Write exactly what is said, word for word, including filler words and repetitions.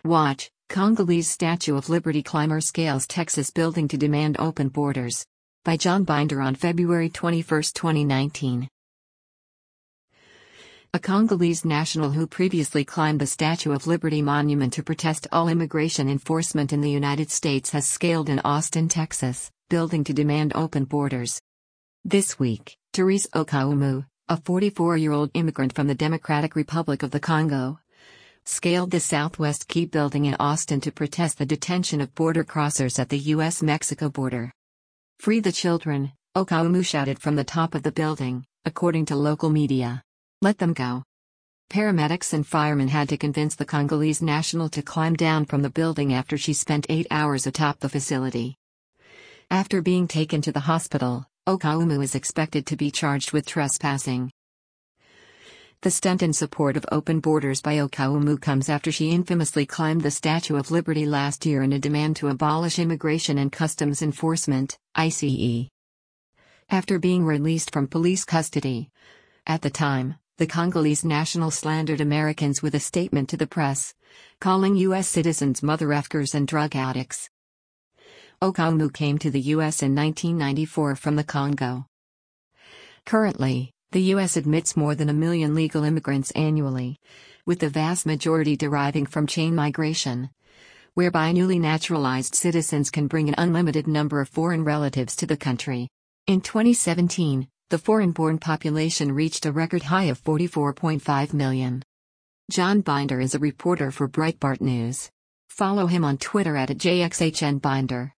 Watch, Congolese Statue of Liberty climber scales Texas building to demand open borders. By John Binder on February twenty-first, twenty nineteen. A Congolese national who previously climbed the Statue of Liberty monument to protest all immigration enforcement in the United States has scaled in Austin, Texas, building to demand open borders. This week, Therese Okaumu, a forty-four-year-old immigrant from the Democratic Republic of the Congo, scaled the Southwest Key building in Austin to protest the detention of border crossers at the U S Mexico border. "Free the children," Okaumu shouted from the top of the building, according to local media. "Let them go." Paramedics and firemen had to convince the Congolese national to climb down from the building after she spent eight hours atop the facility. After being taken to the hospital, Okaumu is expected to be charged with trespassing. The stunt in support of open borders by Okaumu comes after she infamously climbed the Statue of Liberty last year in a demand to abolish Immigration and Customs Enforcement, I C E. After being released from police custody. At the time, the Congolese national slandered Americans with a statement to the press, calling U S citizens mother effers and drug addicts. Okaumu came to the U S in nineteen ninety-four from the Congo. Currently, the U S admits more than a million legal immigrants annually, with the vast majority deriving from chain migration, whereby newly naturalized citizens can bring an unlimited number of foreign relatives to the country. In twenty seventeen, the foreign-born population reached a record high of forty-four point five million. John Binder is a reporter for Breitbart News. Follow him on Twitter at J X H N Binder.